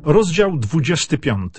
Rozdział 25.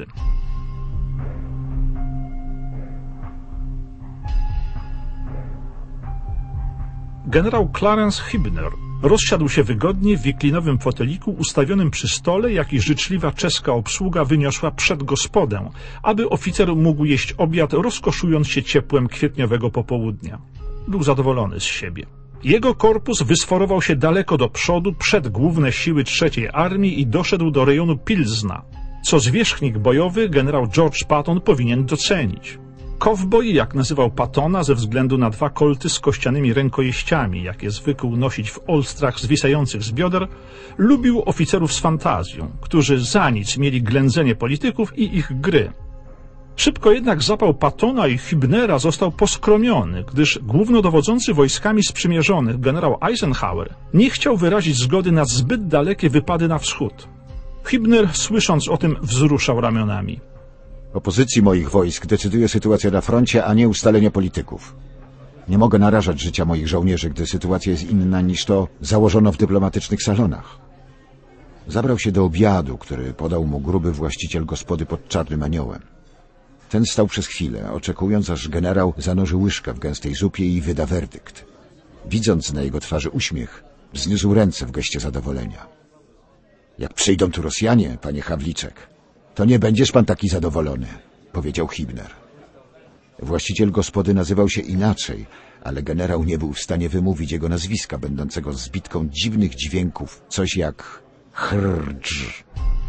Generał Clarence Hübner rozsiadł się wygodnie w wiklinowym foteliku ustawionym przy stole, jaki życzliwa czeska obsługa wyniosła przed gospodę, aby oficer mógł jeść obiad, rozkoszując się ciepłem kwietniowego popołudnia. Był zadowolony z siebie. Jego korpus wysforował się daleko do przodu przed główne siły III Armii i doszedł do rejonu Pilzna, co zwierzchnik bojowy generał George Patton powinien docenić. Kowboj, jak nazywał Pattona ze względu na 2 kolty z kościanymi rękojeściami, jakie zwykł nosić w olstrach zwisających z bioder, lubił oficerów z fantazją, którzy za nic mieli ględzenie polityków i ich gry. Szybko jednak zapał Pattona i Hübnera został poskromiony, gdyż głównodowodzący wojskami sprzymierzonych generał Eisenhower nie chciał wyrazić zgody na zbyt dalekie wypady na wschód. Hübner, słysząc o tym, wzruszał ramionami. O pozycji moich wojsk decyduje sytuacja na froncie, a nie ustalenia polityków. Nie mogę narażać życia moich żołnierzy, gdy sytuacja jest inna niż to założono w dyplomatycznych salonach. Zabrał się do obiadu, który podał mu gruby właściciel gospody pod Czarnym Aniołem. Ten stał przez chwilę, oczekując, aż generał zanurzy łyżkę w gęstej zupie i wyda werdykt. Widząc na jego twarzy uśmiech, wzniósł ręce w geście zadowolenia. Jak przyjdą tu Rosjanie, panie Hawliczek, to nie będziesz pan taki zadowolony, powiedział Hübner. Właściciel gospody nazywał się inaczej, ale generał nie był w stanie wymówić jego nazwiska, będącego zbitką dziwnych dźwięków, coś jak chrcz.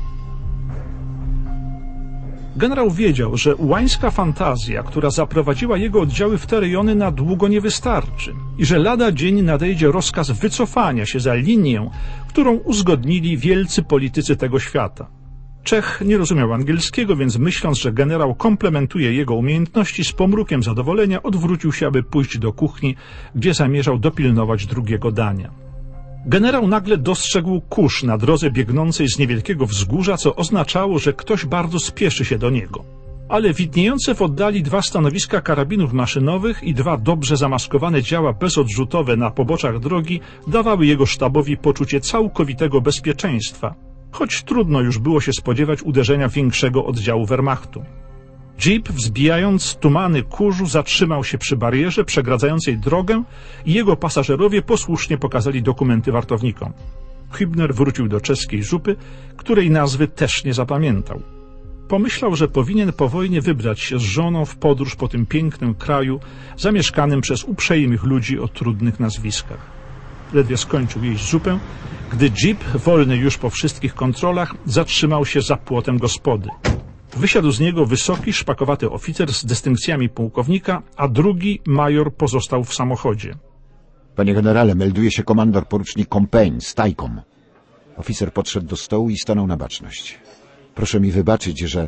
Generał wiedział, że ułańska fantazja, która zaprowadziła jego oddziały w te rejony, na długo nie wystarczy i że lada dzień nadejdzie rozkaz wycofania się za linię, którą uzgodnili wielcy politycy tego świata. Czech nie rozumiał angielskiego, więc myśląc, że generał komplementuje jego umiejętności, z pomrukiem zadowolenia odwrócił się, aby pójść do kuchni, gdzie zamierzał dopilnować drugiego dania. Generał nagle dostrzegł kurz na drodze biegnącej z niewielkiego wzgórza, co oznaczało, że ktoś bardzo spieszy się do niego. Ale widniejące w oddali 2 stanowiska karabinów maszynowych i 2 dobrze zamaskowane działa bezodrzutowe na poboczach drogi dawały jego sztabowi poczucie całkowitego bezpieczeństwa, choć trudno już było się spodziewać uderzenia większego oddziału Wehrmachtu. Jeep, wzbijając tumany kurzu, zatrzymał się przy barierze przegradzającej drogę i jego pasażerowie posłusznie pokazali dokumenty wartownikom. Hübner wrócił do czeskiej zupy, której nazwy też nie zapamiętał. Pomyślał, że powinien po wojnie wybrać się z żoną w podróż po tym pięknym kraju, zamieszkanym przez uprzejmych ludzi o trudnych nazwiskach. Ledwie skończył jeść zupę, gdy jeep, wolny już po wszystkich kontrolach, zatrzymał się za płotem gospody. Wysiadł z niego wysoki, szpakowaty oficer z dystynkcjami pułkownika, a drugi, major, pozostał w samochodzie. Panie generale, melduje się komandor porucznik Compagne z Tajkom. Oficer podszedł do stołu i stanął na baczność. Proszę mi wybaczyć, że...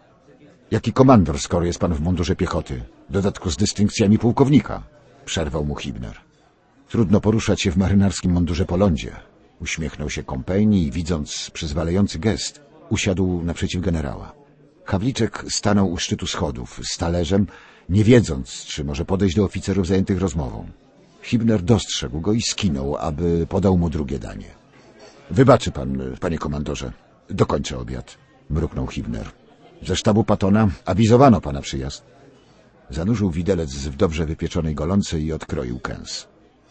Jaki komandor, skoro jest pan w mundurze piechoty? W dodatku z dystynkcjami pułkownika, przerwał mu Hübner. Trudno poruszać się w marynarskim mundurze po lądzie. Uśmiechnął się Compagne i, widząc przyzwalający gest, usiadł naprzeciw generała. Hawliczek stanął u szczytu schodów z talerzem, nie wiedząc, czy może podejść do oficerów zajętych rozmową. Hübner dostrzegł go i skinął, aby podał mu drugie danie. Wybaczy pan, panie komandorze, dokończę obiad, mruknął Hübner. Ze sztabu Pattona awizowano pana przyjazd. Zanurzył widelec w dobrze wypieczonej golące i odkroił kęs.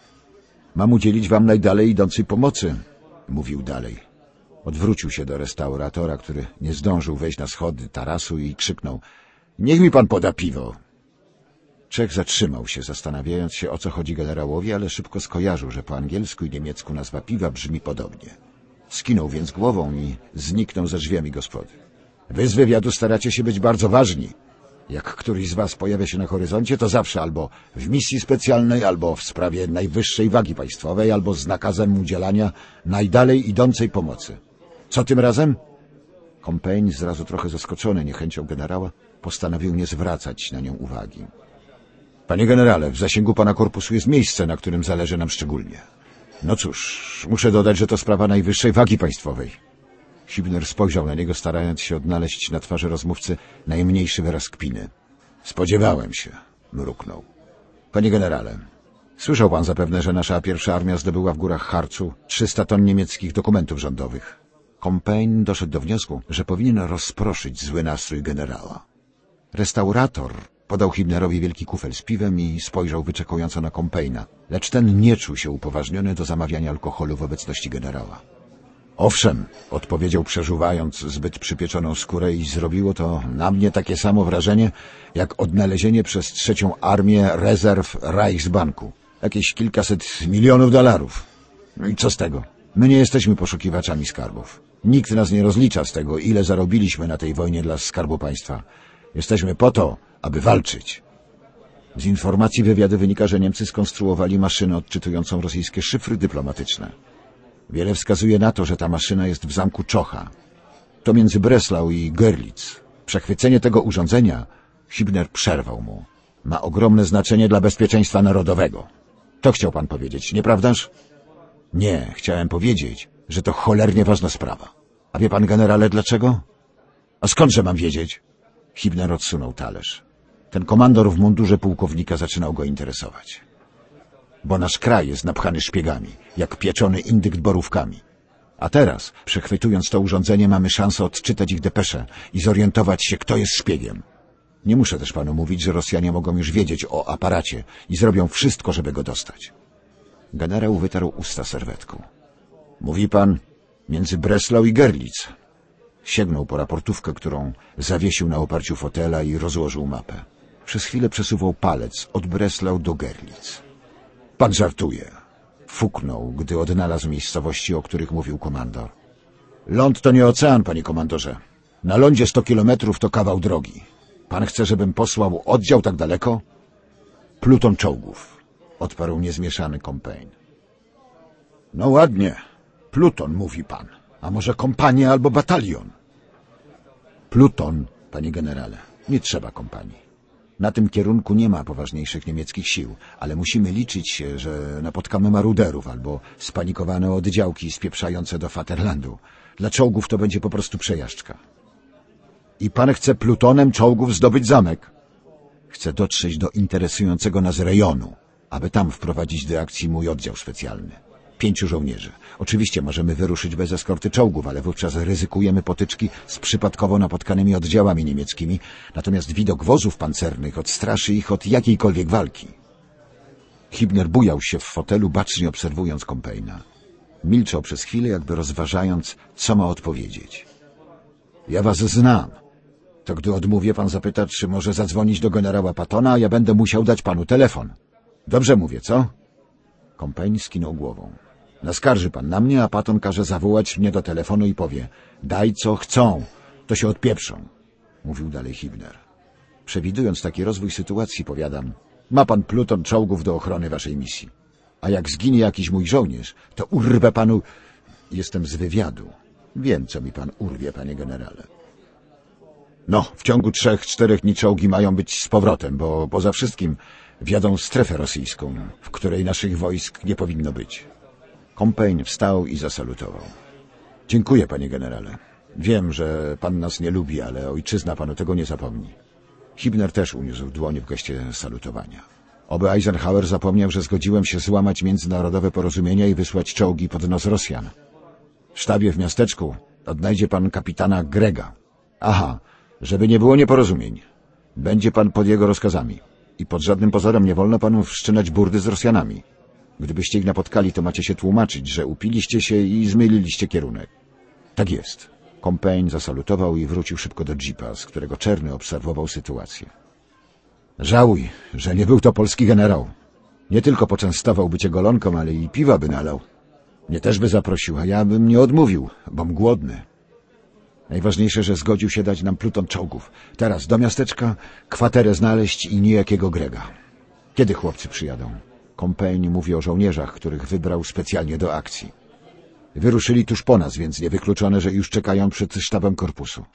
Mam udzielić wam najdalej idącej pomocy, mówił dalej. Odwrócił się do restauratora, który nie zdążył wejść na schody tarasu i krzyknął: niech mi pan poda piwo. Czech zatrzymał się, zastanawiając się, o co chodzi generałowi, ale szybko skojarzył, że po angielsku i niemiecku nazwa piwa brzmi podobnie. Skinął więc głową i zniknął za drzwiami gospody. Wy z wywiadu staracie się być bardzo ważni. Jak któryś z was pojawia się na horyzoncie, to zawsze albo w misji specjalnej, albo w sprawie najwyższej wagi państwowej, albo z nakazem udzielania najdalej idącej pomocy. Co tym razem? Compagne, zrazu trochę zaskoczony niechęcią generała, postanowił nie zwracać na nią uwagi. Panie generale, w zasięgu pana korpusu jest miejsce, na którym zależy nam szczególnie. No cóż, muszę dodać, że to sprawa najwyższej wagi państwowej. Hübner spojrzał na niego, starając się odnaleźć na twarzy rozmówcy najmniejszy wyraz kpiny. Spodziewałem się, mruknął. Panie generale, słyszał pan zapewne, że nasza pierwsza armia zdobyła w górach Harcu 300 ton niemieckich dokumentów rządowych. Compain doszedł do wniosku, że powinien rozproszyć zły nastrój generała. Restaurator podał Hibnerowi wielki kufel z piwem i spojrzał wyczekująco na Compaina, lecz ten nie czuł się upoważniony do zamawiania alkoholu w obecności generała. Owszem, odpowiedział, przeżuwając zbyt przypieczoną skórę, i zrobiło to na mnie takie samo wrażenie, jak odnalezienie przez trzecią armię rezerw Reichsbanku. Jakieś kilkaset milionów dolarów. No i co z tego? My nie jesteśmy poszukiwaczami skarbów. Nikt nas nie rozlicza z tego, ile zarobiliśmy na tej wojnie dla Skarbu Państwa. Jesteśmy po to, aby walczyć. Z informacji wywiadu wynika, że Niemcy skonstruowali maszynę odczytującą rosyjskie szyfry dyplomatyczne. Wiele wskazuje na to, że ta maszyna jest w zamku Czocha. To między Breslau i Görlitz. Przechwycenie tego urządzenia, Hibner przerwał mu, ma ogromne znaczenie dla bezpieczeństwa narodowego. To chciał pan powiedzieć, nieprawdaż? Nie, chciałem powiedzieć, że to cholernie ważna sprawa. A wie pan, generale, dlaczego? A skądże mam wiedzieć? Hibner odsunął talerz. Ten komandor w mundurze pułkownika zaczynał go interesować. Bo nasz kraj jest napchany szpiegami, jak pieczony indykt borówkami. A teraz, przechwytując to urządzenie, mamy szansę odczytać ich depesze i zorientować się, kto jest szpiegiem. Nie muszę też panu mówić, że Rosjanie mogą już wiedzieć o aparacie i zrobią wszystko, żeby go dostać. Generał wytarł usta serwetką. Mówi pan, między Breslau i Görlitz. Sięgnął po raportówkę, którą zawiesił na oparciu fotela, i rozłożył mapę. Przez chwilę przesuwał palec od Breslau do Görlitz. Pan żartuje. Fuknął, gdy odnalazł miejscowości, o których mówił komandor. Ląd to nie ocean, panie komandorze. Na lądzie 100 kilometrów to kawał drogi. Pan chce, żebym posłał oddział tak daleko? Pluton czołgów, odparł niezmieszany Compain. No ładnie. Pluton, mówi pan. A może kompania albo batalion? Pluton, panie generale. Nie trzeba kompanii. Na tym kierunku nie ma poważniejszych niemieckich sił, ale musimy liczyć się, że napotkamy maruderów albo spanikowane oddziałki spieprzające do Vaterlandu. Dla czołgów to będzie po prostu przejażdżka. I pan chce plutonem czołgów zdobyć zamek? Chcę dotrzeć do interesującego nas rejonu, aby tam wprowadzić do akcji mój oddział specjalny. 5 żołnierzy. Oczywiście możemy wyruszyć bez eskorty czołgów, ale wówczas ryzykujemy potyczki z przypadkowo napotkanymi oddziałami niemieckimi, natomiast widok wozów pancernych odstraszy ich od jakiejkolwiek walki. Hibner bujał się w fotelu, bacznie obserwując Compaina. Milczał przez chwilę, jakby rozważając, co ma odpowiedzieć. Ja was znam. To gdy odmówię, pan zapyta, czy może zadzwonić do generała Pattona, a ja będę musiał dać panu telefon. Dobrze mówię, co? Compain skinął głową. Naskarży pan na mnie, a Patton każe zawołać mnie do telefonu i powie: daj co chcą, to się odpieprzą, mówił dalej Hibner. Przewidując taki rozwój sytuacji, powiadam: ma pan pluton czołgów do ochrony waszej misji. A jak zginie jakiś mój żołnierz, to urwę panu... Jestem z wywiadu. Wiem, co mi pan urwie, panie generale. No, w ciągu 3-4 dni czołgi mają być z powrotem, bo poza wszystkim wjadą strefę rosyjską, w której naszych wojsk nie powinno być. Compain wstał i zasalutował. Dziękuję, panie generale. Wiem, że pan nas nie lubi, ale ojczyzna panu tego nie zapomni. Hibner też uniósł dłoń w geście salutowania. Oby Eisenhower zapomniał, że zgodziłem się złamać międzynarodowe porozumienia i wysłać czołgi pod nos Rosjan. W sztabie w miasteczku odnajdzie pan kapitana Grega. Aha, żeby nie było nieporozumień. Będzie pan pod jego rozkazami. I pod żadnym pozorem nie wolno panu wszczynać burdy z Rosjanami. Gdybyście ich napotkali, to macie się tłumaczyć, że upiliście się i zmyliliście kierunek. Tak jest. Compain zasalutował i wrócił szybko do jeepa, z którego Czerny obserwował sytuację. Żałuj, że nie był to polski generał. Nie tylko poczęstowałby cię golonką, ale i piwa by nalał. Mnie też by zaprosił, a ja bym nie odmówił, bom głodny. Najważniejsze, że zgodził się dać nam pluton czołgów. Teraz do miasteczka, kwaterę znaleźć i niejakiego Grega. Kiedy chłopcy przyjadą? Compain mówi o żołnierzach, których wybrał specjalnie do akcji. Wyruszyli tuż po nas, więc niewykluczone, że już czekają przed sztabem korpusu.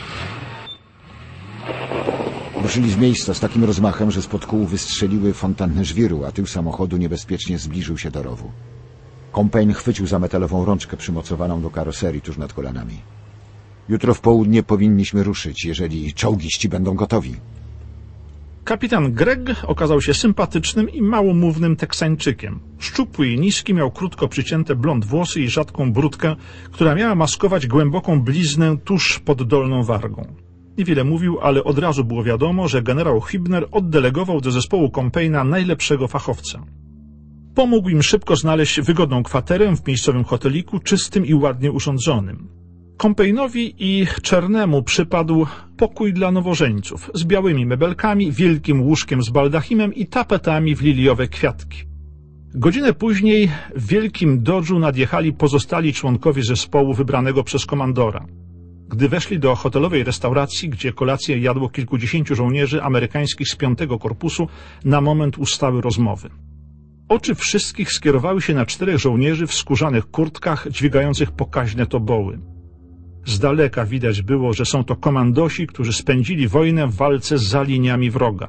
Ruszyli z miejsca z takim rozmachem, że spod kół wystrzeliły fontanny żwiru, a tył samochodu niebezpiecznie zbliżył się do rowu. Compain chwycił za metalową rączkę przymocowaną do karoserii tuż nad kolanami. Jutro w południe powinniśmy ruszyć, jeżeli czołgiści będą gotowi. Kapitan Greg okazał się sympatycznym i małomównym Teksańczykiem. Szczupły i niski, miał krótko przycięte blond włosy i rzadką brudkę, która miała maskować głęboką bliznę tuż pod dolną wargą. Niewiele mówił, ale od razu było wiadomo, że generał Hübner oddelegował do zespołu Compayna najlepszego fachowca. Pomógł im szybko znaleźć wygodną kwaterę w miejscowym hoteliku, czystym i ładnie urządzonym. Compaynowi i Czernemu przypadł pokój dla nowożeńców z białymi mebelkami, wielkim łóżkiem z baldachimem i tapetami w liliowe kwiatki. Godzinę później w wielkim dodżu nadjechali pozostali członkowie zespołu wybranego przez komandora. Gdy weszli do hotelowej restauracji, gdzie kolację jadło kilkudziesięciu żołnierzy amerykańskich z 5. Korpusu, na moment ustały rozmowy. Oczy wszystkich skierowały się na 4 żołnierzy w skórzanych kurtkach dźwigających pokaźne toboły. Z daleka widać było, że są to komandosi, którzy spędzili wojnę w walce za liniami wroga.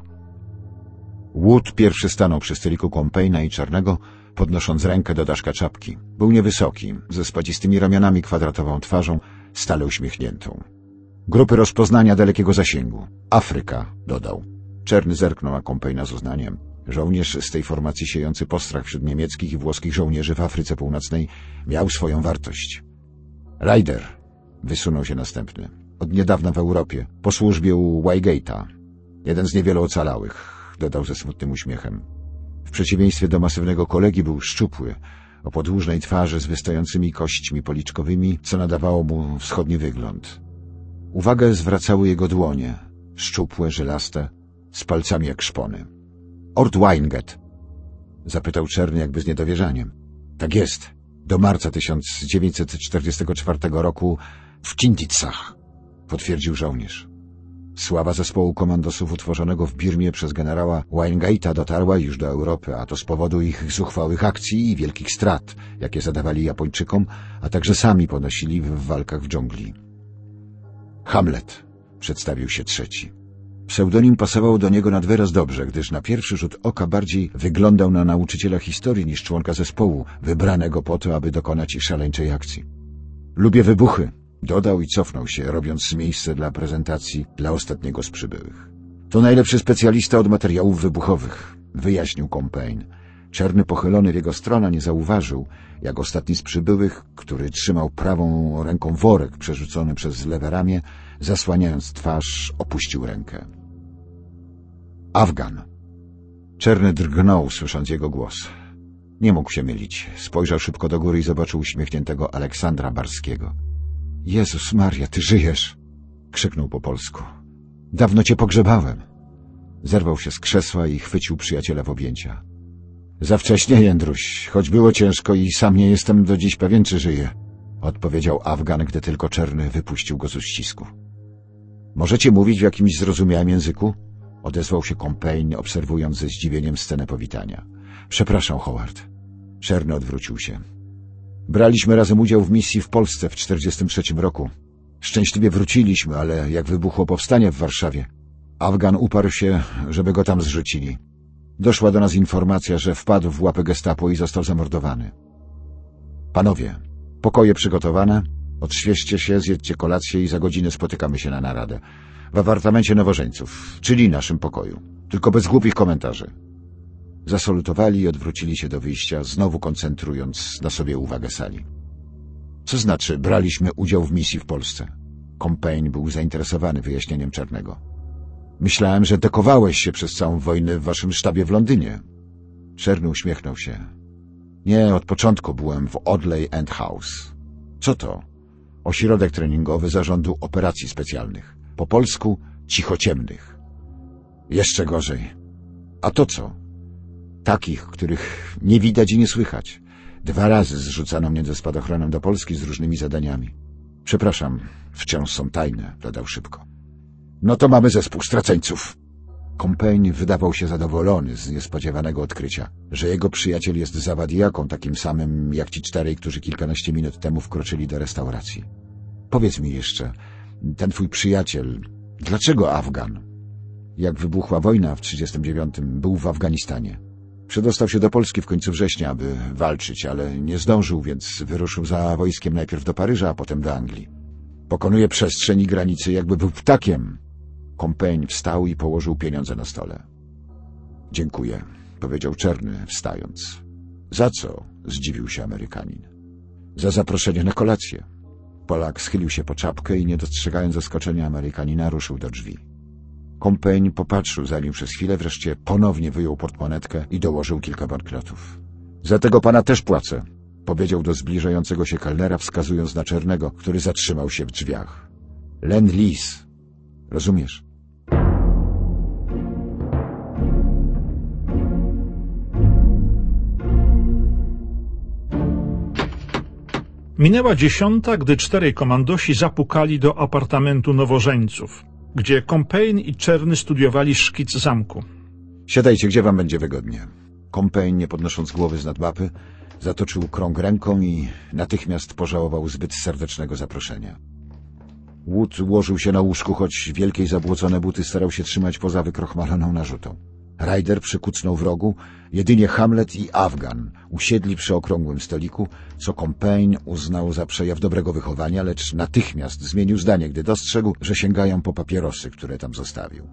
Wood pierwszy stanął przy stoliku Compayna i Czarnego, podnosząc rękę do daszka czapki. Był niewysoki, ze spadzistymi ramionami, kwadratową twarzą, stale uśmiechniętą. Grupy rozpoznania dalekiego zasięgu. Afryka, dodał. Czerny zerknął na Compayna z uznaniem. Żołnierz z tej formacji siejący postrach wśród niemieckich i włoskich żołnierzy w Afryce Północnej miał swoją wartość. Ryder, wysunął się następny. Od niedawna w Europie, po służbie u Wygate'a. Jeden z niewielu ocalałych, dodał ze smutnym uśmiechem. W przeciwieństwie do masywnego kolegi był szczupły, o podłużnej twarzy z wystającymi kośćmi policzkowymi, co nadawało mu wschodni wygląd. Uwagę zwracały jego dłonie, szczupłe, żylaste, z palcami jak szpony. Ort Weingate? Zapytał Czerny jakby z niedowierzaniem. Tak jest. Do marca 1944 roku w Cindicach, potwierdził żołnierz. Sława zespołu komandosów utworzonego w Birmie przez generała Weingate'a dotarła już do Europy, a to z powodu ich zuchwałych akcji i wielkich strat, jakie zadawali Japończykom, a także sami ponosili w walkach w dżungli. Hamlet, przedstawił się trzeci. Pseudonim pasował do niego nad wyraz dobrze, gdyż na pierwszy rzut oka bardziej wyglądał na nauczyciela historii niż członka zespołu, wybranego po to, aby dokonać szaleńczej akcji. Lubię wybuchy, dodał i cofnął się, robiąc miejsce dla prezentacji dla ostatniego z przybyłych. To najlepszy specjalista od materiałów wybuchowych, wyjaśnił Compayn. Czerny pochylony w jego stronę nie zauważył, jak ostatni z przybyłych, który trzymał prawą ręką worek przerzucony przez lewe ramię, zasłaniając twarz, opuścił rękę. Afgan. Czerny drgnął, słysząc jego głos. Nie mógł się mylić. Spojrzał szybko do góry i zobaczył uśmiechniętego Aleksandra Barskiego. Jezus Maria, ty żyjesz! Krzyknął po polsku. Dawno cię pogrzebałem. Zerwał się z krzesła i chwycił przyjaciela w objęcia. Za wcześnie, Jędruś, choć było ciężko i sam nie jestem do dziś pewien, czy żyje, odpowiedział Afgan, gdy tylko Czerny wypuścił go z uścisku. Możecie mówić w jakimś zrozumiałym języku? Odezwał się Compayn, obserwując ze zdziwieniem scenę powitania. Przepraszam, Howard. Czerny odwrócił się. Braliśmy razem udział w misji w Polsce w 1943 roku. Szczęśliwie wróciliśmy, ale jak wybuchło powstanie w Warszawie, Afgan uparł się, żeby go tam zrzucili. Doszła do nas informacja, że wpadł w łapy gestapo i został zamordowany. Panowie, pokoje przygotowane, odświeżcie się, zjedźcie kolację i za godzinę spotykamy się na naradę. W apartamencie nowożeńców, czyli naszym pokoju. Tylko bez głupich komentarzy. Zasalutowali i odwrócili się do wyjścia, znowu koncentrując na sobie uwagę sali. Co znaczy, braliśmy udział w misji w Polsce? Compayn był zainteresowany wyjaśnieniem Czarnego. Myślałem, że dekowałeś się przez całą wojnę w waszym sztabie w Londynie. Czerny uśmiechnął się. Nie, od początku byłem w Audley End House. Co to? Ośrodek treningowy Zarządu Operacji Specjalnych. Po polsku cichociemnych. Jeszcze gorzej. A to co? Takich, których nie widać i nie słychać. 2 razy zrzucano mnie ze spadochronem do Polski z różnymi zadaniami. Przepraszam, wciąż są tajne, dodał szybko. No to mamy zespół straceńców. Compayn wydawał się zadowolony z niespodziewanego odkrycia, że jego przyjaciel jest zawadijaką takim samym jak ci 4, którzy kilkanaście minut temu wkroczyli do restauracji. Powiedz mi jeszcze, ten twój przyjaciel, dlaczego Afgan? Jak wybuchła wojna w 1939, był w Afganistanie. Przedostał się do Polski w końcu września, aby walczyć, ale nie zdążył, więc wyruszył za wojskiem najpierw do Paryża, a potem do Anglii. Pokonuje przestrzeń i granice, jakby był ptakiem. Compain wstał i położył pieniądze na stole. Dziękuję, powiedział Czerny, wstając. Za co? Zdziwił się Amerykanin. Za zaproszenie na kolację. Polak schylił się po czapkę i nie dostrzegając zaskoczenia Amerykanina ruszył do drzwi. Compain popatrzył za nim przez chwilę, wreszcie ponownie wyjął portmonetkę i dołożył kilka banknotów. Za tego pana też płacę, powiedział do zbliżającego się kelnera, wskazując na Czernego, który zatrzymał się w drzwiach. Lend-lease. Rozumiesz? Minęła 10, gdy 4 komandosi zapukali do apartamentu nowożeńców, gdzie Compain i Czerny studiowali szkic zamku. Siadajcie, gdzie wam będzie wygodnie. Compain, nie podnosząc głowy z nad mapy, zatoczył krąg ręką i natychmiast pożałował zbyt serdecznego zaproszenia. Wood ułożył się na łóżku, choć wielkie i zabłocone buty starał się trzymać poza wykrochmaloną narzutą. Ryder przykucnął w rogu, jedynie Hamlet i Afgan usiedli przy okrągłym stoliku, co Compain uznał za przejaw dobrego wychowania, lecz natychmiast zmienił zdanie, gdy dostrzegł, że sięgają po papierosy, które tam zostawił.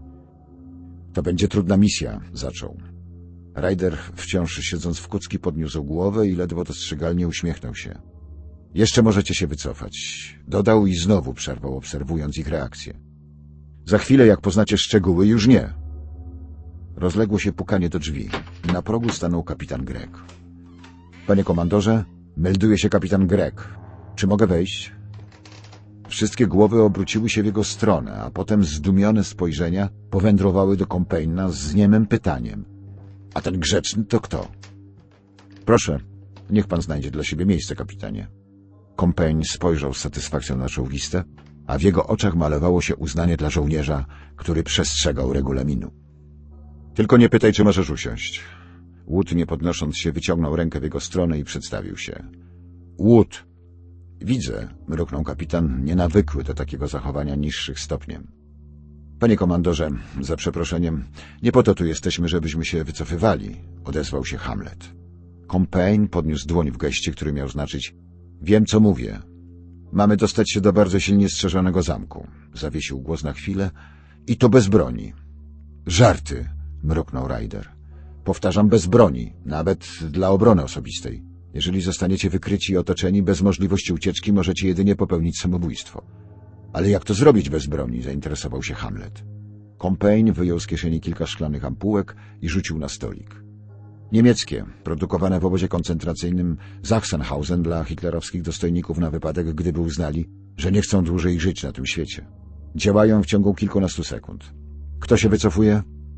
To będzie trudna misja, zaczął. Ryder, wciąż siedząc w kucki, podniósł głowę i ledwo dostrzegalnie uśmiechnął się. Jeszcze możecie się wycofać, dodał i znowu przerwał, obserwując ich reakcję. Za chwilę, jak poznacie szczegóły, już nie. Rozległo się pukanie do drzwi. Na progu stanął kapitan Gregg. Panie komandorze, melduje się kapitan Gregg. Czy mogę wejść? Wszystkie głowy obróciły się w jego stronę, a potem zdumione spojrzenia powędrowały do Compaina z niemym pytaniem. A ten grzeczny to kto? Proszę, niech pan znajdzie dla siebie miejsce, kapitanie. Compain spojrzał z satysfakcją na czołgistę, a w jego oczach malowało się uznanie dla żołnierza, który przestrzegał regulaminu. Tylko nie pytaj, czy możesz usiąść. Wood, nie podnosząc się, wyciągnął rękę w jego stronę i przedstawił się. Wood. Widzę, mruknął kapitan, nienawykły do takiego zachowania niższych stopniem. Panie komandorze, za przeproszeniem, nie po to tu jesteśmy, żebyśmy się wycofywali, odezwał się Hamlet. Compain podniósł dłoń w geście, który miał znaczyć: wiem, co mówię. Mamy dostać się do bardzo silnie strzeżonego zamku. Zawiesił głos na chwilę. I to bez broni. Żarty, mruknął Ryder. Powtarzam, bez broni, nawet dla obrony osobistej. Jeżeli zostaniecie wykryci i otoczeni, bez możliwości ucieczki możecie jedynie popełnić samobójstwo. Ale jak to zrobić bez broni? Zainteresował się Hamlet. Compain wyjął z kieszeni kilka szklanych ampułek i rzucił na stolik. Niemieckie, produkowane w obozie koncentracyjnym Sachsenhausen dla hitlerowskich dostojników na wypadek, gdyby uznali, że nie chcą dłużej żyć na tym świecie. Działają w ciągu kilkunastu sekund. Kto się wycofuje?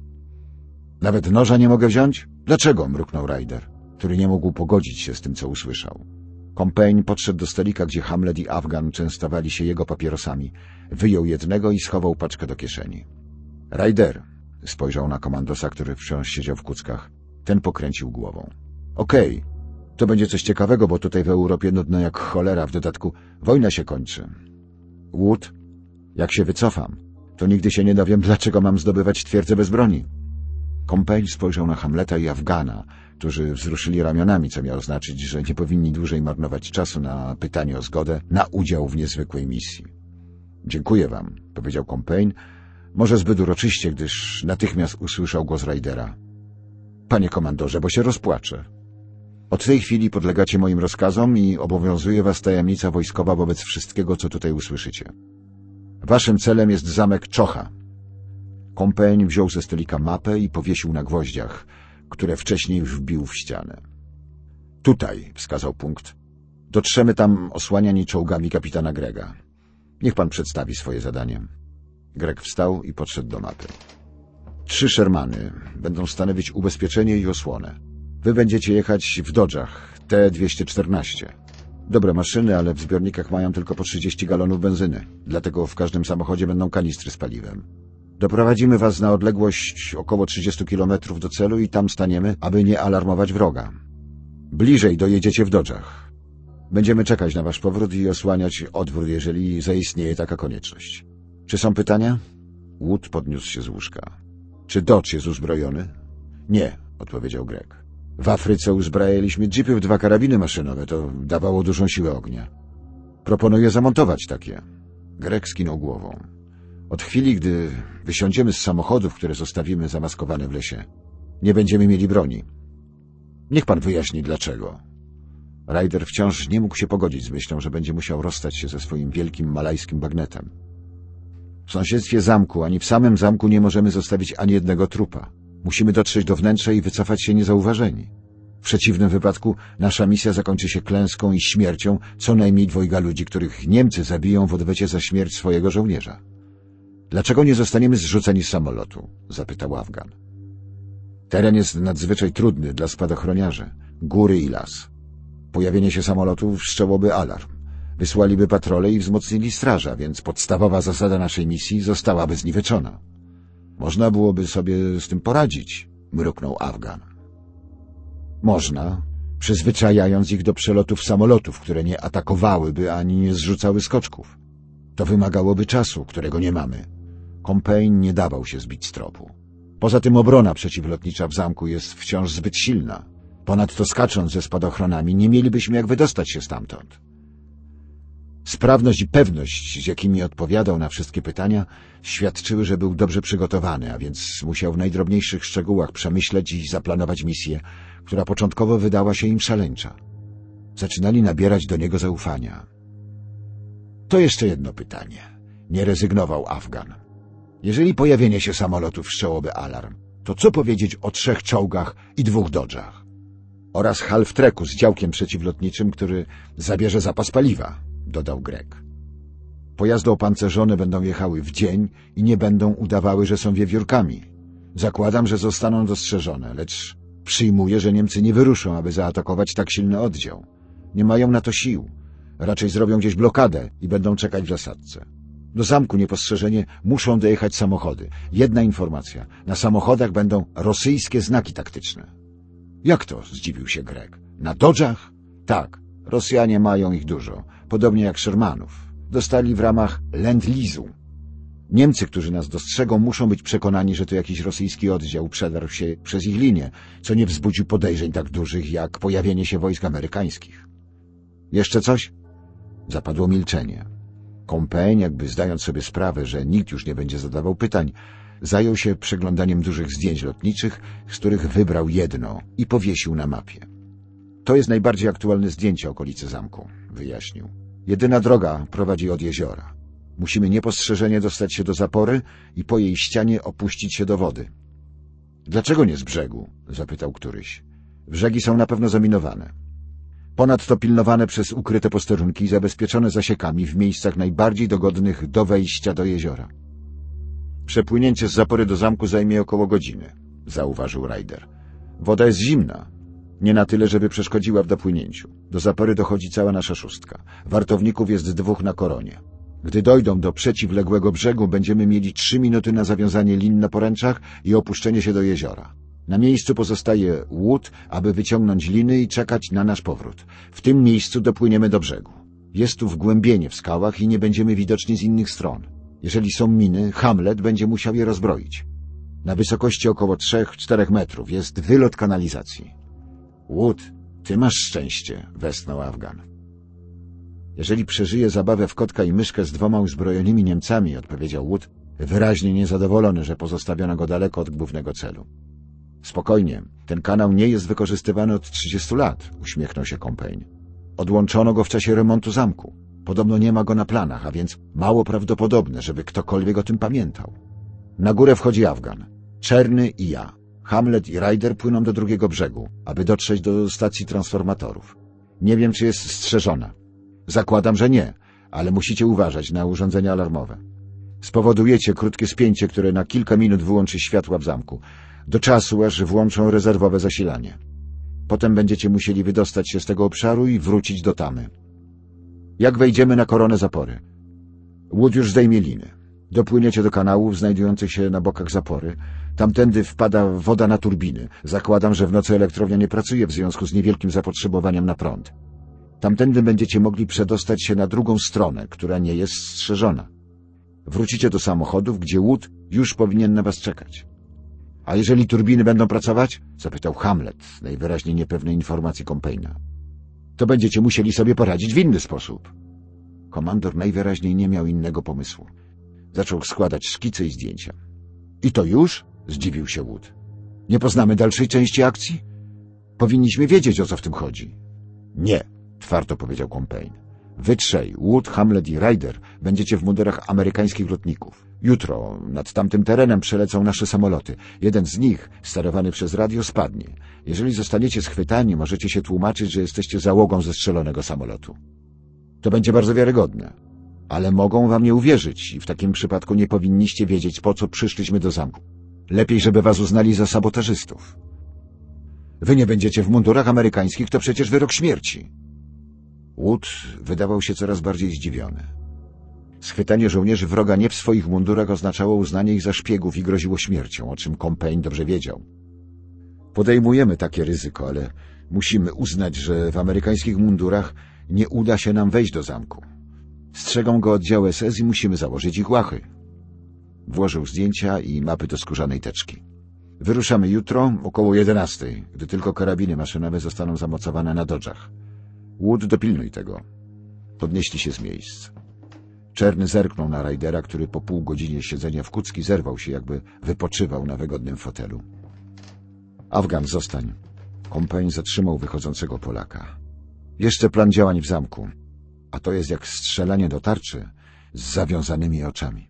Nawet noża nie mogę wziąć? Dlaczego? Mruknął Ryder, który nie mógł pogodzić się z tym, co usłyszał. Compain podszedł do stolika, gdzie Hamlet i Afgan częstowali się jego papierosami. Wyjął jednego i schował paczkę do kieszeni. Ryder, spojrzał na komandosa, który wciąż siedział w kuckach. Ten pokręcił głową. Okej, to będzie coś ciekawego, bo tutaj w Europie nudno jak cholera, w dodatku wojna się kończy. Wood, jak się wycofam, to nigdy się nie dowiem, dlaczego mam zdobywać twierdzę bez broni. Compain spojrzał na Hamleta i Afgana, którzy wzruszyli ramionami, co miało znaczyć, że nie powinni dłużej marnować czasu na pytanie o zgodę na udział w niezwykłej misji. Dziękuję wam, powiedział Compain, może zbyt uroczyście, gdyż natychmiast usłyszał głos Rydera. Panie komandorze, bo się rozpłaczę. Od tej chwili podlegacie moim rozkazom i obowiązuje was tajemnica wojskowa wobec wszystkiego, co tutaj usłyszycie. Waszym celem jest zamek Czocha. Compain wziął ze stolika mapę i powiesił na gwoździach, które wcześniej wbił w ścianę. Tutaj, wskazał punkt. Dotrzemy tam osłaniani czołgami kapitana Gregga. Niech pan przedstawi swoje zadanie. Gregg wstał i podszedł do mapy. 3 Shermany będą stanowić ubezpieczenie i osłonę. Wy będziecie jechać w Dodge'ach T-214. Dobre maszyny, ale w zbiornikach mają tylko po 30 galonów benzyny. Dlatego w każdym samochodzie będą kanistry z paliwem. Doprowadzimy was na odległość około 30 kilometrów do celu i tam staniemy, aby nie alarmować wroga. Bliżej dojedziecie w Dodge'ach. Będziemy czekać na wasz powrót i osłaniać odwrót, jeżeli zaistnieje taka konieczność. Czy są pytania? Wood podniósł się z łóżka. Czy Dodge jest uzbrojony? Nie, odpowiedział Gregg. W Afryce uzbrajaliśmy jeepy w 2 karabiny maszynowe, to dawało dużą siłę ognia. Proponuję zamontować takie. Gregg skinął głową. Od chwili, gdy wysiądziemy z samochodów, które zostawimy zamaskowane w lesie, nie będziemy mieli broni. Niech pan wyjaśni dlaczego. Ryder wciąż nie mógł się pogodzić z myślą, że będzie musiał rozstać się ze swoim wielkim malajskim bagnetem. W sąsiedztwie zamku, ani w samym zamku nie możemy zostawić ani jednego trupa. Musimy dotrzeć do wnętrza i wycofać się niezauważeni. W przeciwnym wypadku nasza misja zakończy się klęską i śmiercią co najmniej 2 ludzi, których Niemcy zabiją w odwecie za śmierć swojego żołnierza. Dlaczego nie zostaniemy zrzuceni z samolotu? Zapytał Afgan. Teren jest nadzwyczaj trudny dla spadochroniarzy. Góry i las. Pojawienie się samolotu wszczęłoby alarm. Wysłaliby patrole i wzmocnili straża, więc podstawowa zasada naszej misji zostałaby zniweczona. Można byłoby sobie z tym poradzić, mruknął Afgan. Można, przyzwyczajając ich do przelotów samolotów, które nie atakowałyby ani nie zrzucały skoczków. To wymagałoby czasu, którego nie mamy. Compain nie dawał się zbić z tropu. Poza tym obrona przeciwlotnicza w zamku jest wciąż zbyt silna. Ponadto skacząc ze spadochronami nie mielibyśmy jak wydostać się stamtąd. Sprawność i pewność, z jakimi odpowiadał na wszystkie pytania, świadczyły, że był dobrze przygotowany, a więc musiał w najdrobniejszych szczegółach przemyśleć i zaplanować misję, która początkowo wydała się im szaleńcza. Zaczynali nabierać do niego zaufania. To jeszcze jedno pytanie. Nie rezygnował Afgan. Jeżeli pojawienie się samolotu wszczęłoby alarm, to co powiedzieć o 3 czołgach i 2 dodżach? Oraz half-tracku z działkiem przeciwlotniczym, który zabierze zapas paliwa, dodał Greg. Pojazdy opancerzone będą jechały w dzień i nie będą udawały, że są wiewiórkami. Zakładam, że zostaną dostrzeżone, lecz przyjmuję, że Niemcy nie wyruszą, aby zaatakować tak silny oddział. Nie mają na to sił. Raczej zrobią gdzieś blokadę i będą czekać w zasadzce. Do zamku niepostrzeżenie muszą dojechać samochody. Jedna informacja. Na samochodach będą rosyjskie znaki taktyczne. Jak to? Zdziwił się Greg. Na dodżach? Tak. Rosjanie mają ich dużo. Podobnie jak Shermanów. Dostali w ramach Lend-Leasu. Niemcy, którzy nas dostrzegą, muszą być przekonani, że to jakiś rosyjski oddział przedarł się przez ich linię, co nie wzbudził podejrzeń tak dużych, jak pojawienie się wojsk amerykańskich. Jeszcze coś? Zapadło milczenie. Compain, jakby zdając sobie sprawę, że nikt już nie będzie zadawał pytań, zajął się przeglądaniem dużych zdjęć lotniczych, z których wybrał jedno i powiesił na mapie. To jest najbardziej aktualne zdjęcie okolicy zamku, wyjaśnił. Jedyna droga prowadzi od jeziora. Musimy niepostrzeżenie dostać się do zapory i po jej ścianie opuścić się do wody. Dlaczego nie z brzegu? Zapytał któryś. Brzegi są na pewno zaminowane. Ponadto pilnowane przez ukryte posterunki i zabezpieczone zasiekami w miejscach najbardziej dogodnych do wejścia do jeziora. Przepłynięcie z zapory do zamku zajmie około godziny, zauważył Ryder. Woda jest zimna. Nie na tyle, żeby przeszkodziła w dopłynięciu. Do zapory dochodzi cała nasza 6. Wartowników jest 2 na koronie. Gdy dojdą do przeciwległego brzegu, będziemy mieli 3 minuty na zawiązanie lin na poręczach i opuszczenie się do jeziora. Na miejscu pozostaje Wood, aby wyciągnąć liny i czekać na nasz powrót. W tym miejscu dopłyniemy do brzegu. Jest tu wgłębienie w skałach i nie będziemy widoczni z innych stron. Jeżeli są miny, Hamlet będzie musiał je rozbroić. Na wysokości około 3-4 metrów jest wylot kanalizacji. Wood, ty masz szczęście, westchnął Afgan. Jeżeli przeżyje zabawę w kotka i myszkę z 2 uzbrojonymi Niemcami, odpowiedział Wood, wyraźnie niezadowolony, że pozostawiono go daleko od głównego celu. Spokojnie, ten kanał nie jest wykorzystywany od 30 lat, uśmiechnął się Compain. Odłączono go w czasie remontu zamku. Podobno nie ma go na planach, a więc mało prawdopodobne, żeby ktokolwiek o tym pamiętał. Na górę wchodzi Afgan, Czerny i ja. Hamlet i Ryder płyną do drugiego brzegu, aby dotrzeć do stacji transformatorów. Nie wiem, czy jest strzeżona. Zakładam, że nie, ale musicie uważać na urządzenia alarmowe. Spowodujecie krótkie spięcie, które na kilka minut wyłączy światła w zamku, do czasu, aż włączą rezerwowe zasilanie. Potem będziecie musieli wydostać się z tego obszaru i wrócić do tamy. Jak wejdziemy na koronę zapory? Wood już zdejmie liny. Dopłyniecie do kanałów znajdujących się na bokach zapory. Tamtędy wpada woda na turbiny. Zakładam, że w nocy elektrownia nie pracuje w związku z niewielkim zapotrzebowaniem na prąd. Tamtędy będziecie mogli przedostać się na drugą stronę, która nie jest strzeżona. Wrócicie do samochodów, gdzie Wood już powinien na was czekać. A jeżeli turbiny będą pracować? Zapytał Hamlet, najwyraźniej niepewnej informacji Compaina. To będziecie musieli sobie poradzić w inny sposób. Komandor najwyraźniej nie miał innego pomysłu. Zaczął składać szkice i zdjęcia. I to już? Zdziwił się Wood. Nie poznamy dalszej części akcji? Powinniśmy wiedzieć, o co w tym chodzi. Nie, twardo powiedział Compain. Wy trzej, Wood, Hamlet i Ryder, będziecie w mundurach amerykańskich lotników. Jutro nad tamtym terenem przelecą nasze samoloty. Jeden z nich, sterowany przez radio, spadnie. Jeżeli zostaniecie schwytani, możecie się tłumaczyć, że jesteście załogą zestrzelonego samolotu. To będzie bardzo wiarygodne. Ale mogą wam nie uwierzyć i w takim przypadku nie powinniście wiedzieć, po co przyszliśmy do zamku. Lepiej, żeby was uznali za sabotażystów. Wy nie będziecie w mundurach amerykańskich, to przecież wyrok śmierci. Wood wydawał się coraz bardziej zdziwiony. Schwytanie żołnierzy wroga nie w swoich mundurach oznaczało uznanie ich za szpiegów i groziło śmiercią, o czym Compain dobrze wiedział. Podejmujemy takie ryzyko, ale musimy uznać, że w amerykańskich mundurach nie uda się nam wejść do zamku. Strzegą go oddział SS i musimy założyć ich łachy. Włożył zdjęcia i mapy do skórzanej teczki. Wyruszamy jutro około 11, gdy tylko karabiny maszynowe zostaną zamocowane na dodżach. Wood, dopilnuj tego. Podnieśli się z miejsc. Czerny zerknął na Rydera, który po pół godzinie siedzenia w kucki zerwał się, jakby wypoczywał na wygodnym fotelu. Afgan, zostań. Compain zatrzymał wychodzącego Polaka. Jeszcze plan działań w zamku. A to jest jak strzelanie do tarczy z zawiązanymi oczami.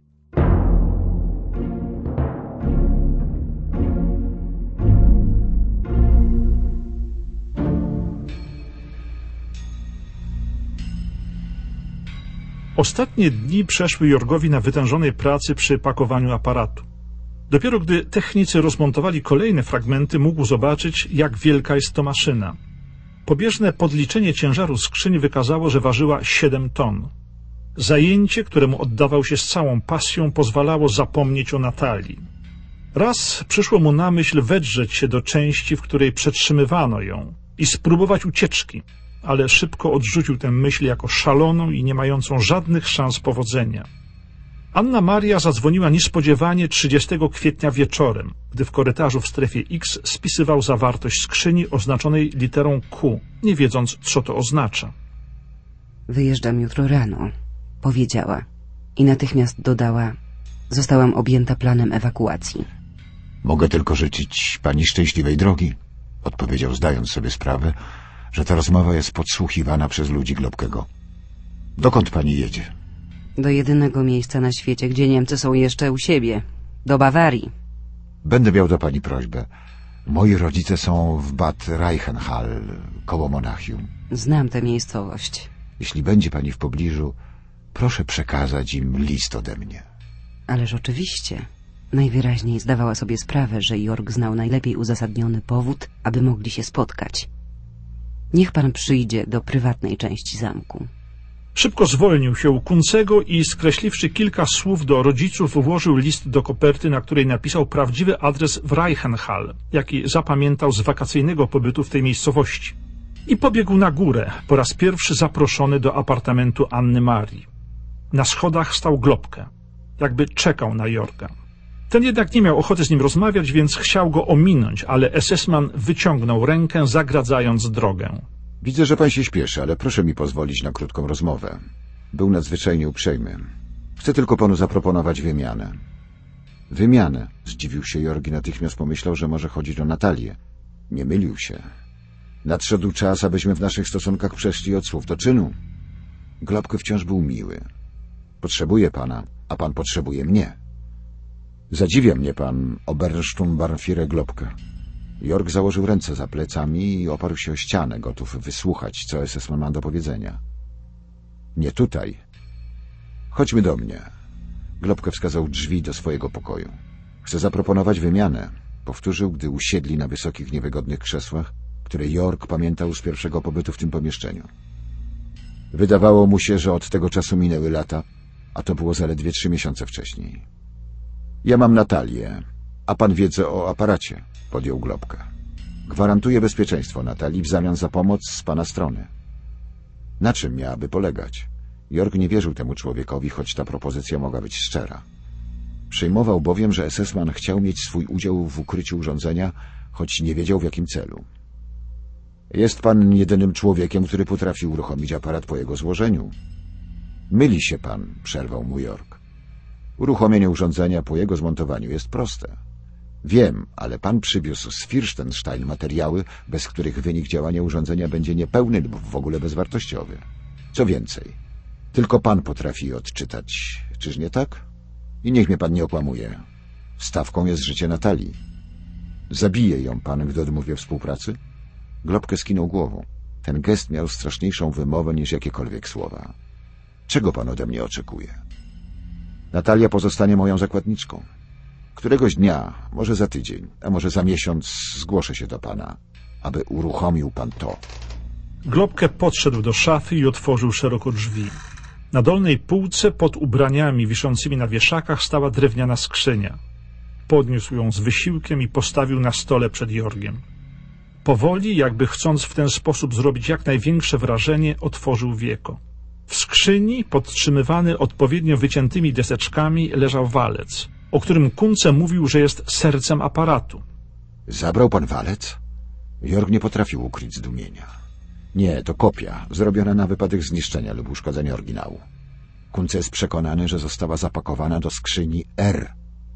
Ostatnie dni przeszły Jorgowi na wytężonej pracy przy pakowaniu aparatu. Dopiero gdy technicy rozmontowali kolejne fragmenty, mógł zobaczyć, jak wielka jest to maszyna. Pobieżne podliczenie ciężaru skrzyni wykazało, że ważyła 7 ton. Zajęcie, któremu oddawał się z całą pasją, pozwalało zapomnieć o Natalii. Raz przyszło mu na myśl wedrzeć się do części, w której przetrzymywano ją i spróbować ucieczki, ale szybko odrzucił tę myśl jako szaloną i nie mającą żadnych szans powodzenia. Anna Maria zadzwoniła niespodziewanie 30 kwietnia wieczorem, gdy w korytarzu w strefie X spisywał zawartość skrzyni oznaczonej literą Q, nie wiedząc, co to oznacza. Wyjeżdżam jutro rano, powiedziała i natychmiast dodała: zostałam objęta planem ewakuacji. Mogę tylko życzyć pani szczęśliwej drogi, odpowiedział, zdając sobie sprawę, że ta rozmowa jest podsłuchiwana przez ludzi Globkego. Dokąd pani jedzie? Do jedynego miejsca na świecie, gdzie Niemcy są jeszcze u siebie. Do Bawarii. Będę miał do pani prośbę. Moi rodzice są w Bad Reichenhall, koło Monachium. Znam tę miejscowość. Jeśli będzie pani w pobliżu, proszę przekazać im list ode mnie. Ależ oczywiście. Najwyraźniej zdawała sobie sprawę, że Jorg znał najlepiej uzasadniony powód, aby mogli się spotkać. Niech pan przyjdzie do prywatnej części zamku. Szybko zwolnił się u Kuncego i, skreśliwszy kilka słów do rodziców, włożył list do koperty, na której napisał prawdziwy adres w Reichenhall, jaki zapamiętał z wakacyjnego pobytu w tej miejscowości. I pobiegł na górę, po raz pierwszy zaproszony do apartamentu Anny Marii. Na schodach stał Globke, jakby czekał na Jorga. Ten jednak nie miał ochoty z nim rozmawiać, więc chciał go ominąć, ale SS-man wyciągnął rękę, zagradzając drogę. Widzę, że pan się śpieszy, ale proszę mi pozwolić na krótką rozmowę. Był nadzwyczajnie uprzejmy. Chcę tylko panu zaproponować wymianę. Wymianę? Zdziwił się Jorg i natychmiast pomyślał, że może chodzić o Natalię. Nie mylił się. Nadszedł czas, abyśmy w naszych stosunkach przeszli od słów do czynu. Globke wciąż był miły. Potrzebuję pana, a pan potrzebuje mnie. Zadziwia mnie pan, Obersturmbannführer Globke. Jorg założył ręce za plecami i oparł się o ścianę, gotów wysłuchać, co SS-man ma do powiedzenia. Nie tutaj. Chodźmy do mnie. Globke wskazał drzwi do swojego pokoju. Chcę zaproponować wymianę, powtórzył, gdy usiedli na wysokich, niewygodnych krzesłach, które Jorg pamiętał z pierwszego pobytu w tym pomieszczeniu. Wydawało mu się, że od tego czasu minęły lata, a to było zaledwie 3 miesiące wcześniej. Ja mam Natalię, a pan wiedzę o aparacie, podjął Globke. Gwarantuję bezpieczeństwo Natalii w zamian za pomoc z pana strony. Na czym miałaby polegać? Jorg nie wierzył temu człowiekowi, choć ta propozycja mogła być szczera. Przyjmował bowiem, że SS-man chciał mieć swój udział w ukryciu urządzenia, choć nie wiedział w jakim celu. Jest pan jedynym człowiekiem, który potrafi uruchomić aparat po jego złożeniu. Myli się pan, przerwał mu Jorg. Uruchomienie urządzenia po jego zmontowaniu jest proste. Wiem, ale pan przywiózł z Firstenstein materiały, bez których wynik działania urządzenia będzie niepełny lub w ogóle bezwartościowy. Co więcej, tylko pan potrafi je odczytać. Czyż nie tak? I niech mnie pan nie okłamuje. Stawką jest życie Natalii. Zabije ją pan, gdy odmówię współpracy? Globke skinął głową. Ten gest miał straszniejszą wymowę niż jakiekolwiek słowa. Czego pan ode mnie oczekuje? Natalia pozostanie moją zakładniczką. Któregoś dnia, może za tydzień, a może za miesiąc zgłoszę się do pana, aby uruchomił pan to. Globke podszedł do szafy i otworzył szeroko drzwi. Na dolnej półce pod ubraniami wiszącymi na wieszakach stała drewniana skrzynia. Podniósł ją z wysiłkiem i postawił na stole przed Jorgiem. Powoli, jakby chcąc w ten sposób zrobić jak największe wrażenie, otworzył wieko. W skrzyni, podtrzymywany odpowiednio wyciętymi deseczkami, leżał walec, o którym Kunze mówił, że jest sercem aparatu. Zabrał pan walec? Jorg nie potrafił ukryć zdumienia. Nie, to kopia, zrobiona na wypadek zniszczenia lub uszkodzenia oryginału. Kunze jest przekonany, że została zapakowana do skrzyni R.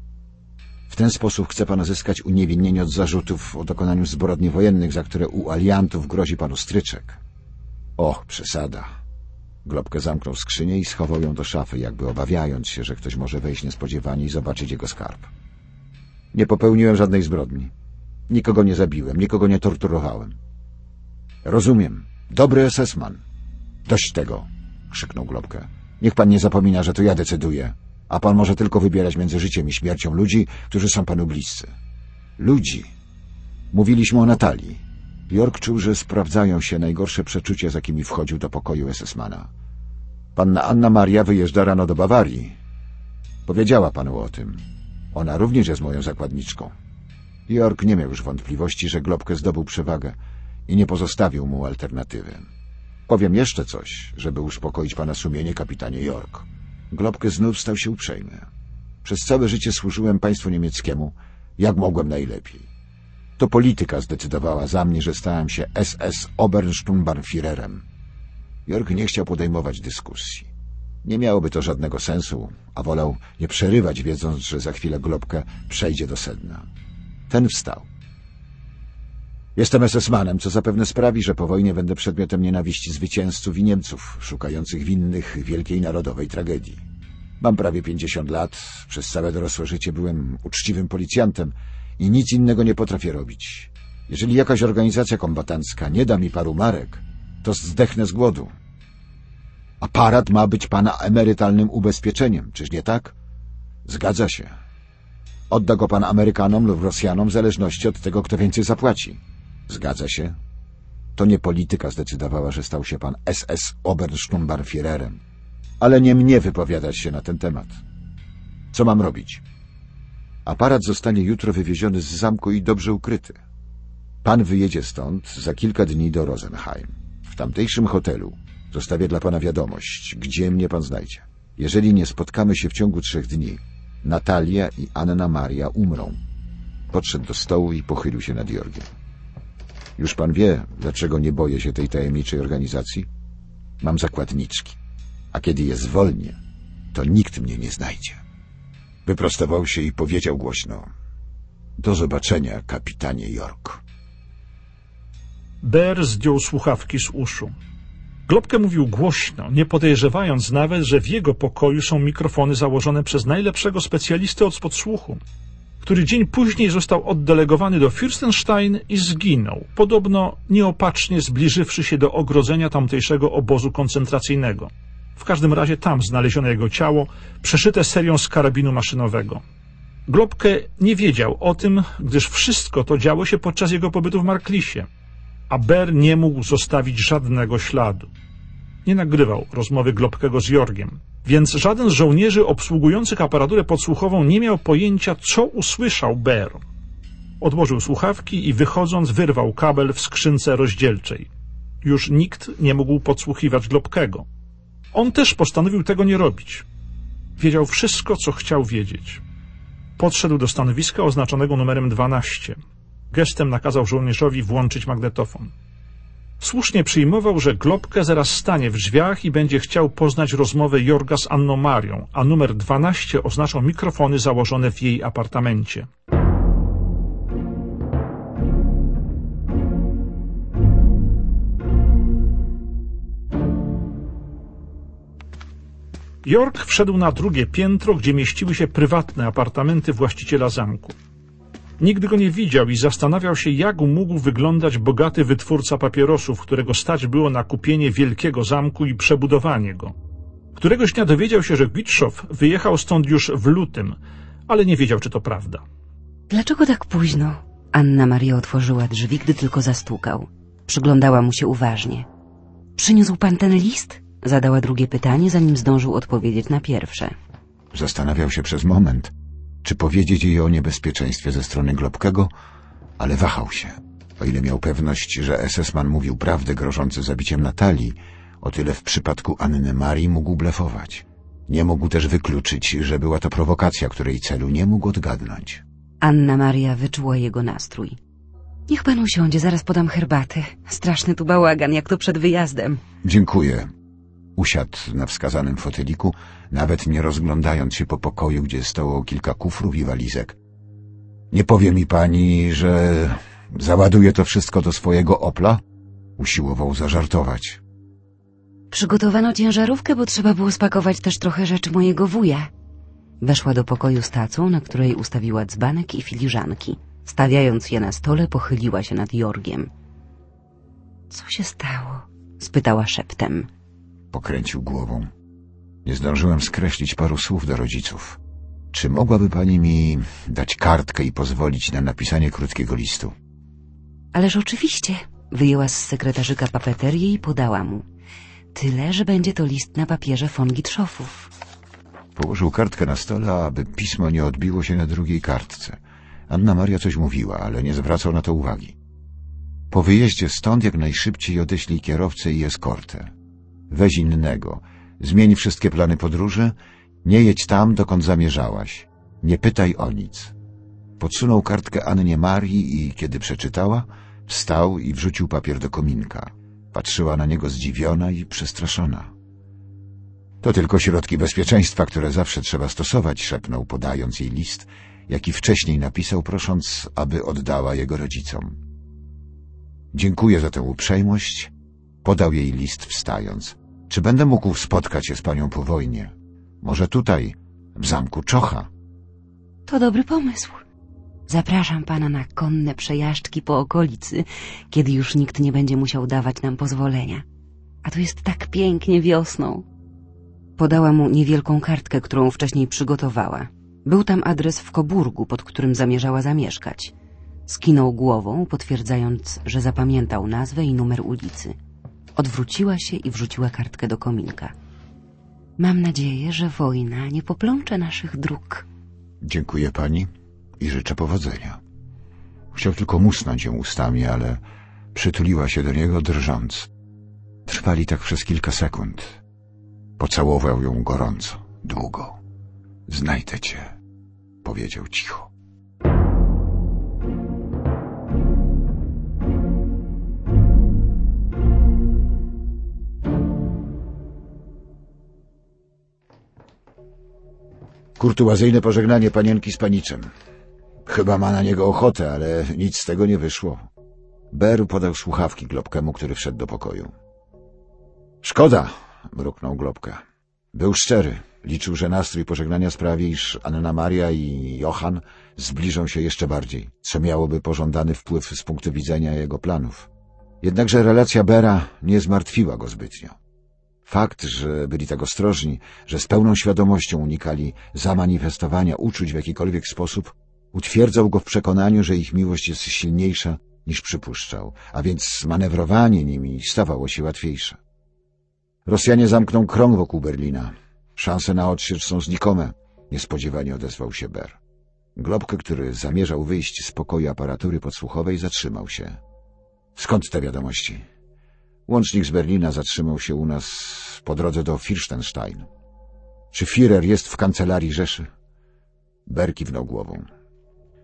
W ten sposób chce pan zyskać uniewinnienie od zarzutów o dokonaniu zbrodni wojennych, za które u aliantów grozi panu stryczek. Och, przesada. Globke zamknął skrzynię i schował ją do szafy, jakby obawiając się, że ktoś może wejść niespodziewanie i zobaczyć jego skarb. Nie popełniłem żadnej zbrodni. Nikogo nie zabiłem, nikogo nie torturowałem. Rozumiem. Dobry SS-man. Dość tego, krzyknął Globke. Niech pan nie zapomina, że to ja decyduję, a pan może tylko wybierać między życiem i śmiercią ludzi, którzy są panu bliscy. Ludzi. Mówiliśmy o Natalii. Jorg czuł, że sprawdzają się najgorsze przeczucia, z jakimi wchodził do pokoju SS-mana. Panna Anna Maria wyjeżdża rano do Bawarii. Powiedziała panu o tym. Ona również jest moją zakładniczką. Jorg nie miał już wątpliwości, że Globke zdobył przewagę i nie pozostawił mu alternatywy. Powiem jeszcze coś, żeby uspokoić pana sumienie, kapitanie Jorg. Globke znów stał się uprzejmy. Przez całe życie służyłem państwu niemieckiemu, jak mogłem najlepiej. To polityka zdecydowała za mnie, że stałem się SS Obersturmbannführerem. Jorg nie chciał podejmować dyskusji. Nie miałoby to żadnego sensu, a wolał nie przerywać, wiedząc, że za chwilę Globke przejdzie do sedna. Ten wstał. Jestem SS-manem, co zapewne sprawi, że po wojnie będę przedmiotem nienawiści zwycięzców i Niemców, szukających winnych wielkiej narodowej tragedii. Mam prawie 50 lat, przez całe dorosłe życie byłem uczciwym policjantem i nic innego nie potrafię robić. Jeżeli jakaś organizacja kombatancka nie da mi paru marek, to zdechnę z głodu. Aparat ma być pana emerytalnym ubezpieczeniem, czyż nie tak? Zgadza się. Odda go pan Amerykanom lub Rosjanom w zależności od tego, kto więcej zapłaci. Zgadza się. To nie polityka zdecydowała, że stał się pan SS Obersturmbannführerem. Ale nie mnie wypowiadać się na ten temat. Co mam robić? Aparat zostanie jutro wywieziony z zamku i dobrze ukryty. Pan wyjedzie stąd za kilka dni do Rosenheim. W tamtejszym hotelu zostawię dla pana wiadomość, gdzie mnie pan znajdzie. Jeżeli nie spotkamy się w ciągu 3 dni, Natalia i Anna Maria umrą. Podszedł do stołu i pochylił się nad Jorgiem. Już pan wie, dlaczego nie boję się tej tajemniczej organizacji? Mam zakładniczki, a kiedy je zwolnię, to nikt mnie nie znajdzie. Wyprostował się i powiedział głośno: do zobaczenia, kapitanie Jorg. Ber zdjął słuchawki z uszu. Globke mówił głośno, nie podejrzewając nawet, że w jego pokoju są mikrofony założone przez najlepszego specjalistę od podsłuchu, który dzień później został oddelegowany do Fürstenstein i zginął, podobno nieopatrznie zbliżywszy się do ogrodzenia tamtejszego obozu koncentracyjnego. W każdym razie tam znaleziono jego ciało, przeszyte serią z karabinu maszynowego. Globke nie wiedział o tym, gdyż wszystko to działo się podczas jego pobytu w Marklisie, a Ber nie mógł zostawić żadnego śladu. Nie nagrywał rozmowy Globkego z Jorgiem, więc żaden z żołnierzy obsługujących aparaturę podsłuchową nie miał pojęcia, co usłyszał Ber. Odłożył słuchawki i wychodząc wyrwał kabel w skrzynce rozdzielczej. Już nikt nie mógł podsłuchiwać Globkego. On też postanowił tego nie robić. Wiedział wszystko, co chciał wiedzieć. Podszedł do stanowiska oznaczonego numerem 12. Gestem nakazał żołnierzowi włączyć magnetofon. Słusznie przyjmował, że Globke zaraz stanie w drzwiach i będzie chciał poznać rozmowę Jorga z Anną Marią, a numer 12 oznaczał mikrofony założone w jej apartamencie. Jorg wszedł na drugie piętro, gdzie mieściły się prywatne apartamenty właściciela zamku. Nigdy go nie widział i zastanawiał się, jak mógł wyglądać bogaty wytwórca papierosów, którego stać było na kupienie wielkiego zamku i przebudowanie go. Któregoś dnia dowiedział się, że Witschow wyjechał stąd już w lutym, ale nie wiedział, czy to prawda. Dlaczego tak późno? Anna Maria otworzyła drzwi, gdy tylko zastukał. Przyglądała mu się uważnie. Przyniósł pan ten list? Zadała drugie pytanie, zanim zdążył odpowiedzieć na pierwsze. Zastanawiał się przez moment, czy powiedzieć jej o niebezpieczeństwie ze strony Globkego, ale wahał się. O ile miał pewność, że SS-man mówił prawdę grożący zabiciem Natalii, o tyle w przypadku Anny Marii mógł blefować. Nie mógł też wykluczyć, że była to prowokacja, której celu nie mógł odgadnąć. Anna Maria wyczuła jego nastrój. Niech pan usiądzie, zaraz podam herbatę. Straszny tu bałagan, jak to przed wyjazdem. Dziękuję. Usiadł na wskazanym foteliku, nawet nie rozglądając się po pokoju, gdzie stało kilka kufrów i walizek. Nie powie mi pani, że załaduje to wszystko do swojego Opla? Usiłował zażartować. Przygotowano ciężarówkę, bo trzeba było spakować też trochę rzeczy mojego wuja. Weszła do pokoju z tacą, na której ustawiła dzbanek i filiżanki. Stawiając je na stole, pochyliła się nad Jorgiem. Co się stało? Spytała szeptem. Pokręcił głową. Nie zdążyłem skreślić paru słów do rodziców. Czy mogłaby pani mi dać kartkę i pozwolić na napisanie krótkiego listu? Ależ oczywiście. Wyjęła z sekretarzyka papeterię i podała mu. Tyle, że będzie to list na papierze von Witschowów. Położył kartkę na stole, aby pismo nie odbiło się na drugiej kartce. Anna Maria coś mówiła, ale nie zwracał na to uwagi. Po wyjeździe stąd jak najszybciej odeślij kierowcę i eskortę. Weź innego. Zmień wszystkie plany podróży. Nie jedź tam, dokąd zamierzałaś. Nie pytaj o nic. Podsunął kartkę Annie Marii i, kiedy przeczytała, wstał i wrzucił papier do kominka. Patrzyła na niego zdziwiona i przestraszona. To tylko środki bezpieczeństwa, które zawsze trzeba stosować, szepnął, podając jej list, jaki wcześniej napisał, prosząc, aby oddała jego rodzicom. Dziękuję za tę uprzejmość. Podał jej list, wstając. Czy będę mógł spotkać się z panią po wojnie? Może tutaj, w zamku Czocha? To dobry pomysł. Zapraszam pana na konne przejażdżki po okolicy, kiedy już nikt nie będzie musiał dawać nam pozwolenia. A tu jest tak pięknie wiosną. Podała mu niewielką kartkę, którą wcześniej przygotowała. Był tam adres w Coburgu, pod którym zamierzała zamieszkać. Skinął głową, potwierdzając, że zapamiętał nazwę i numer ulicy. Odwróciła się i wrzuciła kartkę do kominka. Mam nadzieję, że wojna nie poplącze naszych dróg. Dziękuję pani i życzę powodzenia. Chciał tylko musnąć ją ustami, ale przytuliła się do niego, drżąc. Trwali tak przez kilka sekund. Pocałował ją gorąco, długo. Znajdę cię, powiedział cicho. Kurtuazyjne pożegnanie panienki z paniczem. Chyba ma na niego ochotę, ale nic z tego nie wyszło. Ber podał słuchawki Globkemu, który wszedł do pokoju. Szkoda, mruknął Globka. Był szczery. Liczył, że nastrój pożegnania sprawi, iż Anna Maria i Johann zbliżą się jeszcze bardziej, co miałoby pożądany wpływ z punktu widzenia jego planów. Jednakże relacja Bera nie zmartwiła go zbytnio. Fakt, że byli tak ostrożni, że z pełną świadomością unikali zamanifestowania uczuć w jakikolwiek sposób, utwierdzał go w przekonaniu, że ich miłość jest silniejsza niż przypuszczał, a więc manewrowanie nimi stawało się łatwiejsze. Rosjanie zamkną krąg wokół Berlina. Szanse na odsiecz są znikome, niespodziewanie odezwał się Ber. Globke, który zamierzał wyjść z pokoju aparatury podsłuchowej, zatrzymał się. Skąd te wiadomości? Łącznik z Berlina zatrzymał się u nas po drodze do Firstenstein. Czy Führer jest w kancelarii Rzeszy? Ber kiwnął głową.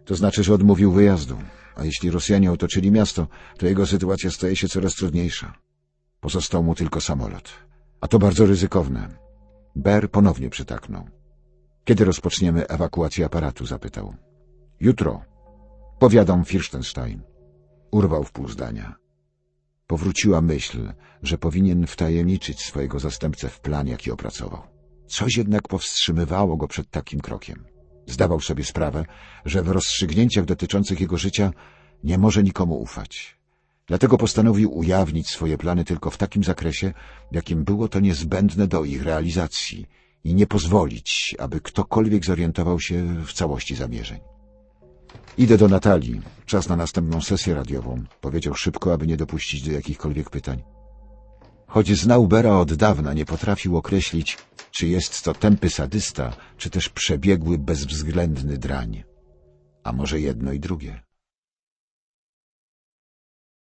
To znaczy, że odmówił wyjazdu. A jeśli Rosjanie otoczyli miasto, to jego sytuacja staje się coraz trudniejsza. Pozostał mu tylko samolot. A to bardzo ryzykowne. Ber ponownie przytaknął. Kiedy rozpoczniemy ewakuację aparatu? Zapytał. Jutro. Powiadam Firstenstein. Urwał w pół zdania. Powróciła myśl, że powinien wtajemniczyć swojego zastępcę w plan, jaki opracował. Coś jednak powstrzymywało go przed takim krokiem. Zdawał sobie sprawę, że w rozstrzygnięciach dotyczących jego życia nie może nikomu ufać. Dlatego postanowił ujawnić swoje plany tylko w takim zakresie, w jakim było to niezbędne do ich realizacji i nie pozwolić, aby ktokolwiek zorientował się w całości zamierzeń. Idę do Natalii. Czas na następną sesję radiową. Powiedział szybko, aby nie dopuścić do jakichkolwiek pytań. Choć znał Bera od dawna, nie potrafił określić, czy jest to tępy sadysta, czy też przebiegły, bezwzględny drań. A może jedno i drugie.